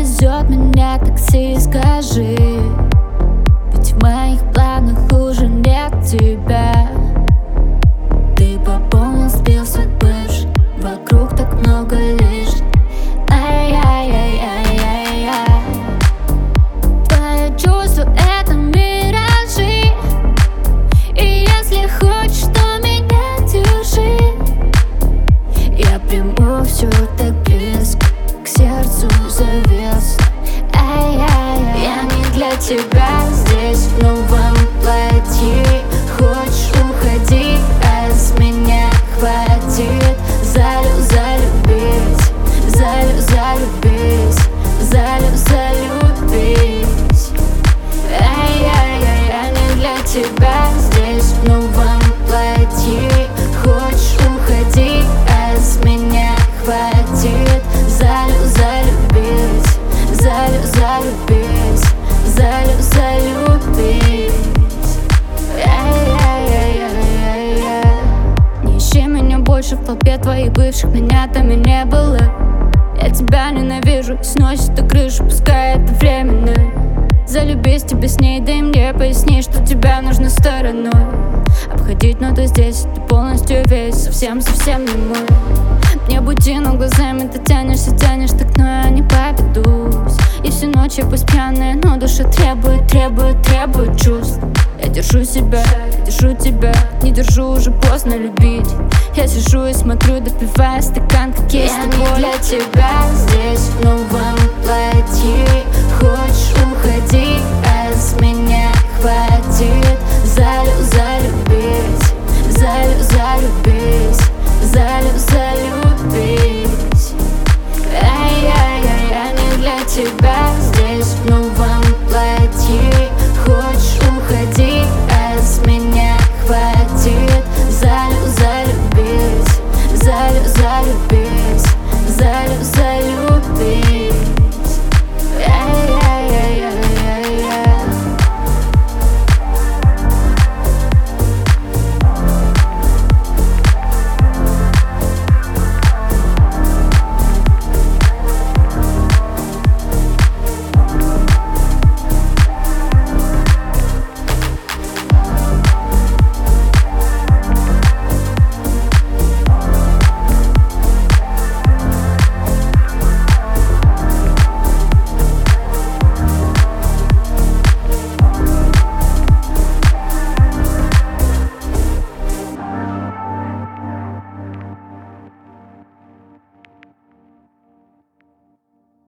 везет меня такси, скажи. Ведь в моих планах уже нет тебя. Ты пополнил список бывших, вокруг так много лишних. Ай-яй-яй-яй-яй-яй. Твои чувства — это миражи. И если хочешь, то меня держи. Я приму все так близко, к сердцу завес. Ай-яй-яй. Я не для тебя здесь в новом платье. Хочешь, уходи, а с меня хватит. Залюбись, залюбись, залюбись. Ай-яй-яй. Я не для тебя здесь в новом платье. Хочешь, уходи, а с меня хватит. Залюбись, залюбись, залюбись. Ай-яй-яй-яй-яй. Не ищи меня больше в толпе твоих бывших, меня там и не было. Я тебя ненавижу, сносит и крышу, пускай это временно. Залюбись тебе с ней, да и мне поясни, что тебя нужно стороной обходить, но ты здесь, ты полностью весь, совсем-совсем не мой. Не буди, но глазами ты тянешь, так, но я не поведусь. И всю ночь я пусть пьяная, но душа требует чувств. Я держу себя, держу тебя, не держу, уже поздно любить. Я сижу и смотрю, допивая стакан, как есть. Я не для тебя здесь в новом